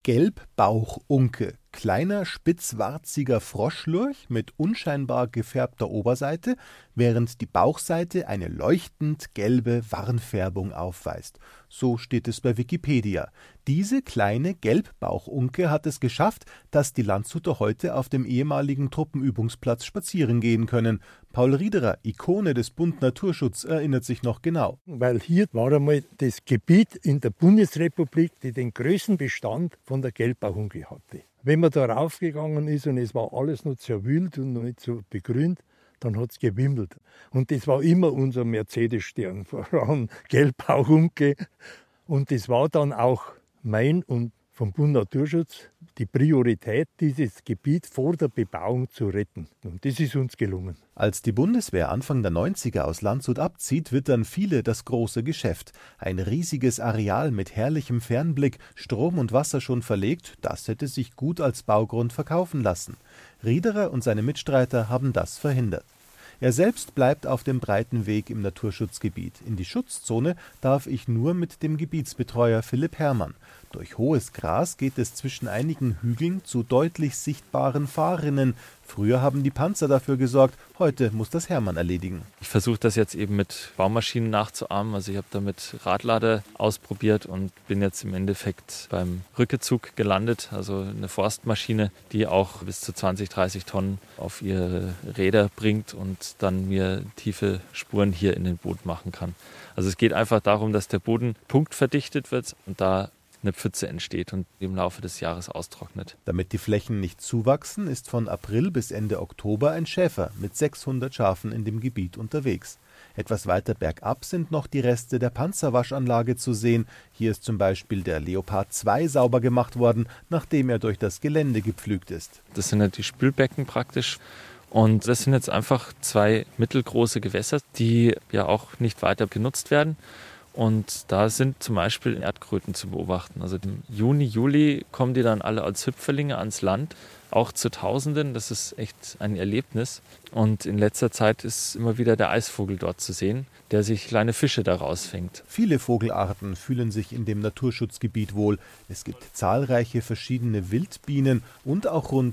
Gelbbauchunke, kleiner spitzwarziger Froschlurch mit unscheinbar gefärbter Oberseite, während die Bauchseite eine leuchtend gelbe Warnfärbung aufweist. So steht es bei Wikipedia. Diese kleine Gelbbauchunke hat es geschafft, dass die Landshuter heute auf dem ehemaligen Truppenübungsplatz spazieren gehen können. Paul Riederer, Ikone des Bund Naturschutz, erinnert sich noch genau. Weil hier war einmal das Gebiet in der Bundesrepublik, die den größten Bestand von der Gelbbauchunke hatte. Wenn man da raufgegangen ist und es war alles noch sehr wild und noch nicht so begrünt, dann hat es gewimmelt. Und das war immer unser Mercedes-Stern, vor allem Gelbbauchunke. Und das war dann auch mein und vom Bund Naturschutz die Priorität, dieses Gebiet vor der Bebauung zu retten. Und das ist uns gelungen. Als die Bundeswehr Anfang der 90er aus Landshut abzieht, wittern viele das große Geschäft. Ein riesiges Areal mit herrlichem Fernblick, Strom und Wasser schon verlegt, das hätte sich gut als Baugrund verkaufen lassen. Riederer und seine Mitstreiter haben das verhindert. Er selbst bleibt auf dem breiten Weg im Naturschutzgebiet. In die Schutzzone darf ich nur mit dem Gebietsbetreuer Philipp Herrmann. Durch hohes Gras geht es zwischen einigen Hügeln zu deutlich sichtbaren Fahrrinnen. Früher haben die Panzer dafür gesorgt, heute muss das Herrmann erledigen. Ich versuche das jetzt eben mit Baumaschinen nachzuahmen. Also ich habe damit Radlader ausprobiert und bin jetzt im Endeffekt beim Rückezug gelandet. Also eine Forstmaschine, die auch bis zu 20, 30 Tonnen auf ihre Räder bringt und dann mir tiefe Spuren hier in den Boden machen kann. Also es geht einfach darum, dass der Boden punktverdichtet wird und da eine Pfütze entsteht und im Laufe des Jahres austrocknet. Damit die Flächen nicht zuwachsen, ist von April bis Ende Oktober ein Schäfer mit 600 Schafen in dem Gebiet unterwegs. Etwas weiter bergab sind noch die Reste der Panzerwaschanlage zu sehen. Hier ist zum Beispiel der Leopard 2 sauber gemacht worden, nachdem er durch das Gelände gepflügt ist. Das sind ja die Spülbecken praktisch. Und das sind jetzt einfach 2 mittelgroße Gewässer, die ja auch nicht weiter genutzt werden. Und da sind zum Beispiel Erdkröten zu beobachten. Also im Juni, Juli kommen die dann alle als Hüpferlinge ans Land, auch zu Tausenden. Das ist echt ein Erlebnis. Und in letzter Zeit ist immer wieder der Eisvogel dort zu sehen, der sich kleine Fische da rausfängt. Viele Vogelarten fühlen sich in dem Naturschutzgebiet wohl. Es gibt zahlreiche verschiedene Wildbienen und auch rund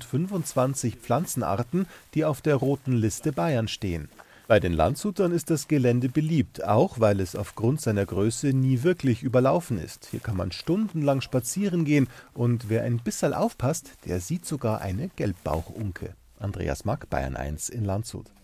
25 Pflanzenarten, die auf der roten Liste Bayern stehen. Bei den Landshutern ist das Gelände beliebt, auch weil es aufgrund seiner Größe nie wirklich überlaufen ist. Hier kann man stundenlang spazieren gehen und wer ein bisschen aufpasst, der sieht sogar eine Gelbbauchunke. Andreas Mack, Bayern 1 in Landshut.